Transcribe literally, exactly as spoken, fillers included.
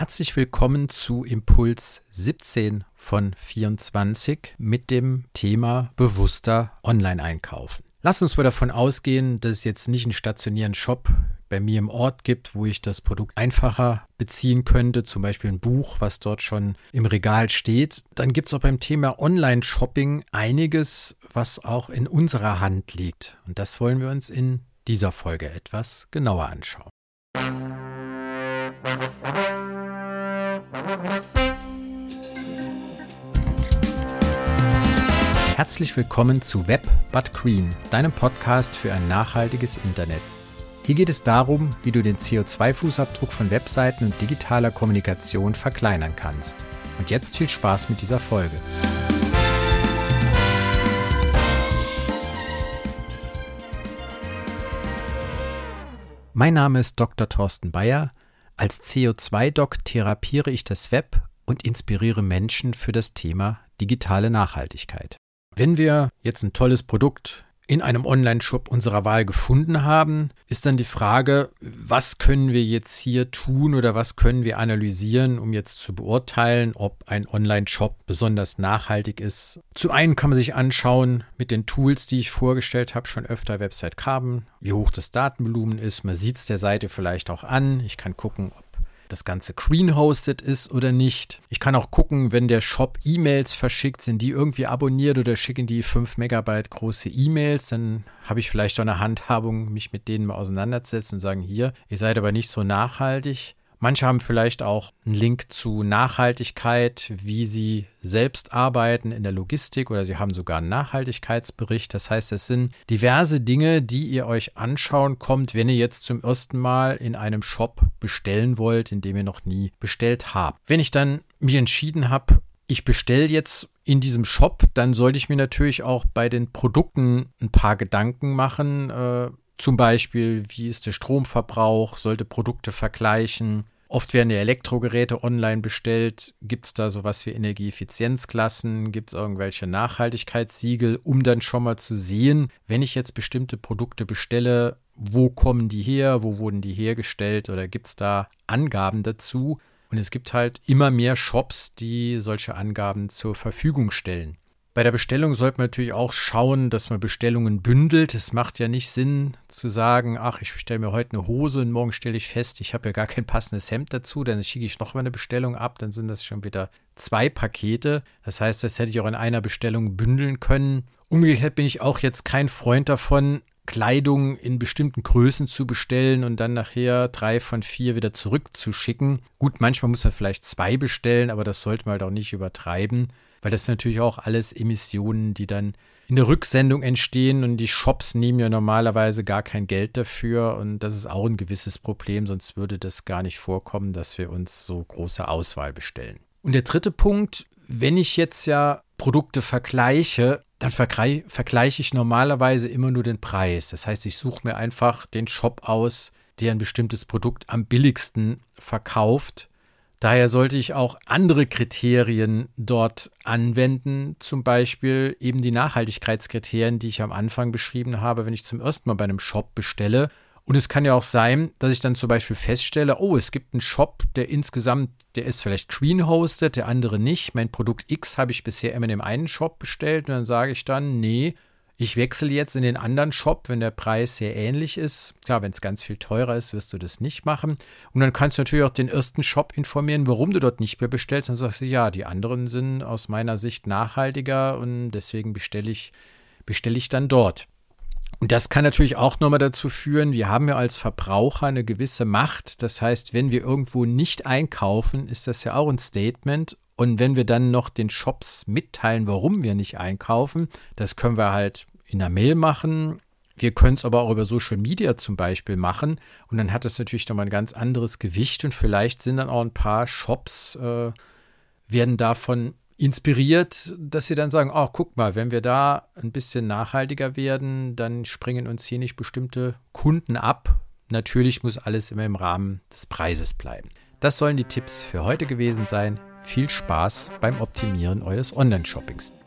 Herzlich willkommen zu Impuls siebzehn von vierundzwanzig mit dem Thema bewusster Online-Einkaufen. Lass uns mal davon ausgehen, dass es jetzt nicht einen stationären Shop bei mir im Ort gibt, wo ich das Produkt einfacher beziehen könnte, zum Beispiel ein Buch, was dort schon im Regal steht. Dann gibt es auch beim Thema Online-Shopping einiges, was auch in unserer Hand liegt. Und das wollen wir uns in dieser Folge etwas genauer anschauen. Herzlich willkommen zu Web but Green, deinem Podcast für ein nachhaltiges Internet. Hier geht es darum, wie du den C O zwei Fußabdruck von Webseiten und digitaler Kommunikation verkleinern kannst. Und jetzt viel Spaß mit dieser Folge. Mein Name ist Doktor Thorsten Bayer. Als C O zwei Doc therapiere ich das Web und inspiriere Menschen für das Thema digitale Nachhaltigkeit. Wenn wir jetzt ein tolles Produkt in einem Online-Shop unserer Wahl gefunden haben, ist dann die Frage, was können wir jetzt hier tun oder was können wir analysieren, um jetzt zu beurteilen, ob ein Online-Shop besonders nachhaltig ist. Zu einem kann man sich anschauen mit den Tools, die ich vorgestellt habe, schon öfter Website Carbon, wie hoch das Datenvolumen ist. Man sieht es der Seite vielleicht auch an. Ich kann gucken, ob das Ganze green-hosted ist oder nicht. Ich kann auch gucken, wenn der Shop E-Mails verschickt, sind die irgendwie abonniert oder schicken die fünf Megabyte große E-Mails, dann habe ich vielleicht auch eine Handhabung, mich mit denen mal auseinanderzusetzen und sagen, hier, ihr seid aber nicht so nachhaltig. Manche haben vielleicht auch einen Link zu Nachhaltigkeit, wie sie selbst arbeiten in der Logistik oder sie haben sogar einen Nachhaltigkeitsbericht. Das heißt, es sind diverse Dinge, die ihr euch anschauen kommt, wenn ihr jetzt zum ersten Mal in einem Shop bestellen wollt, in dem ihr noch nie bestellt habt. Wenn ich dann mich entschieden habe, ich bestelle jetzt in diesem Shop, dann sollte ich mir natürlich auch bei den Produkten ein paar Gedanken machen. Äh, zum Beispiel, wie ist der Stromverbrauch, sollte Produkte vergleichen. Oft werden ja Elektrogeräte online bestellt. Gibt es da sowas wie Energieeffizienzklassen? Gibt es irgendwelche Nachhaltigkeitssiegel, um dann schon mal zu sehen, wenn ich jetzt bestimmte Produkte bestelle, wo kommen die her, wo wurden die hergestellt oder gibt es da Angaben dazu? Und es gibt halt immer mehr Shops, die solche Angaben zur Verfügung stellen. Bei der Bestellung sollte man natürlich auch schauen, dass man Bestellungen bündelt. Es macht ja nicht Sinn zu sagen, ach, ich bestelle mir heute eine Hose und morgen stelle ich fest, ich habe ja gar kein passendes Hemd dazu, dann schicke ich noch mal eine Bestellung ab, dann sind das schon wieder zwei Pakete. Das heißt, das hätte ich auch in einer Bestellung bündeln können. Umgekehrt bin ich auch jetzt kein Freund davon, Kleidung in bestimmten Größen zu bestellen und dann nachher drei von vier wieder zurückzuschicken. Gut, manchmal muss man vielleicht zwei bestellen, aber das sollte man halt auch nicht übertreiben. Weil das sind natürlich auch alles Emissionen, die dann in der Rücksendung entstehen und die Shops nehmen ja normalerweise gar kein Geld dafür und das ist auch ein gewisses Problem, sonst würde das gar nicht vorkommen, dass wir uns so große Auswahl bestellen. Und der dritte Punkt, wenn ich jetzt ja Produkte vergleiche, dann vergleich, vergleiche ich normalerweise immer nur den Preis. Das heißt, ich suche mir einfach den Shop aus, der ein bestimmtes Produkt am billigsten verkauft. Daher sollte ich auch andere Kriterien dort anwenden, zum Beispiel eben die Nachhaltigkeitskriterien, die ich am Anfang beschrieben habe, wenn ich zum ersten Mal bei einem Shop bestelle. Und es kann ja auch sein, dass ich dann zum Beispiel feststelle, oh, es gibt einen Shop, der insgesamt, der ist vielleicht green-hosted, der andere nicht. Mein Produkt X habe ich bisher immer in dem einen Shop bestellt und dann sage ich dann, nee, ich wechsle jetzt in den anderen Shop, wenn der Preis sehr ähnlich ist. Klar, wenn es ganz viel teurer ist, wirst du das nicht machen. Und dann kannst du natürlich auch den ersten Shop informieren, warum du dort nicht mehr bestellst. Dann sagst du, ja, die anderen sind aus meiner Sicht nachhaltiger und deswegen bestelle ich, bestelle ich dann dort. Und das kann natürlich auch nochmal dazu führen, wir haben ja als Verbraucher eine gewisse Macht. Das heißt, wenn wir irgendwo nicht einkaufen, ist das ja auch ein Statement. Und wenn wir dann noch den Shops mitteilen, warum wir nicht einkaufen, das können wir halt in einer Mail machen. Wir können es aber auch über Social Media zum Beispiel machen. Und dann hat das natürlich nochmal ein ganz anderes Gewicht. Und vielleicht sind dann auch ein paar Shops, äh, werden davon inspiriert, dass sie dann sagen, oh, guck mal, wenn wir da ein bisschen nachhaltiger werden, dann springen uns hier nicht bestimmte Kunden ab. Natürlich muss alles immer im Rahmen des Preises bleiben. Das sollen die Tipps für heute gewesen sein. Viel Spaß beim Optimieren eures Online-Shoppings.